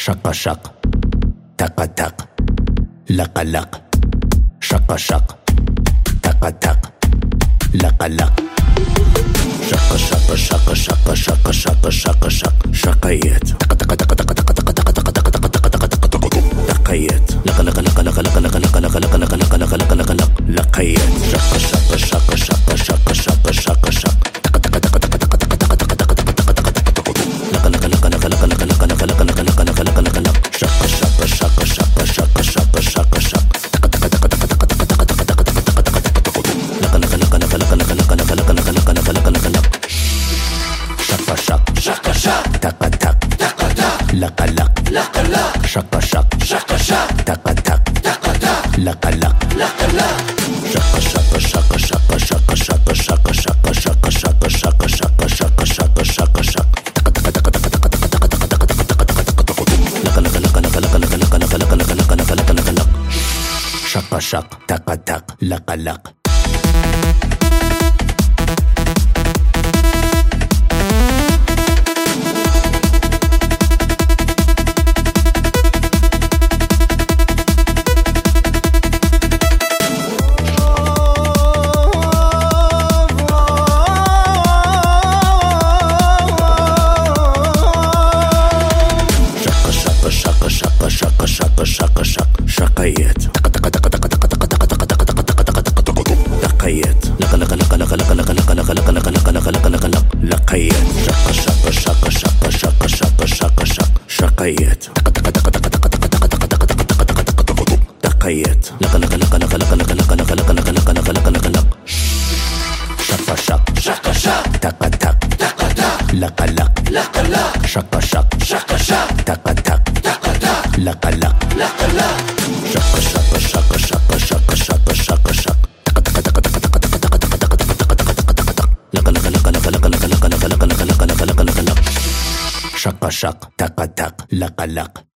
Shaka shak, taka tak, laka lak. Shaka shak, taka tak, laka lak. Shaka shaka shaka shaka shaka shaka shaka shak. Shakayet. Taka taka taka taka taka taka taka taka taka taka taka taka taka taka. Lakayet. Laka laka laka laka laka laka laka laka laka laka laka laka laka laka laka. Lakayet. Shaka shaka shaka shaka shaka shaka shaka shak. Taka taka taka taka taka taka taka taka taka taka taka taka taka. Laka laka laka laka laka laka laka laka laka laka laka laka laka laka laka. Shaka shaka shaka shaka shaka shaka shaka shak. Taka taka taka taka taka taka taka taka taka taka taka taka taka. Laka laka laka laka laka laka laka laka laka laka laka laka laka laka laka. Shaka shak, Shaka shak, taka tak, taka tak, laka lak. laka lak, Shaka shak, shaka shak, taka tak, taka tak, laka lak. laka lak, Shaka shaka shaka shaka shaka shaka shaka shaka shaka shaka shaka shaka shaka shaka shaka shak. Taka taka taka taka taka taka taka taka taka taka taka taka taka. Laka laka laka laka laka laka laka laka laka laka laka laka laka laka laka. Shaka shak, taka tak, laka lak. Shaka shaka shaka shaka shaka shak. Shakayet. Taka taka taka taka taka taka taka taka taka taka taka taka taka taka. Lakayet. Laka laka laka laka laka laka laka laka laka laka laka laka laka laka laka. Lakayet. Shaka shaka shaka shaka shaka shaka shaka shak. Shakayet. Taka taka taka taka taka taka taka taka taka taka taka taka taka taka. Lakayet. Laka laka laka laka laka laka laka laka laka laka laka laka laka laka laka. Shaka shak, shaka shak, taka tak, taka tak, laka lak. laka lak, Shaka shak, shaka shak, taka tak, taka tak, laka lak. laka lak, Shaka shaka shaka shaka shaka shaka shaka shak. Taka taka taka taka taka taka taka taka taka taka taka taka taka taka taka. Laka laka laka laka laka laka laka laka laka laka laka laka laka laka laka. Shaka shak, taka tak, laka lak.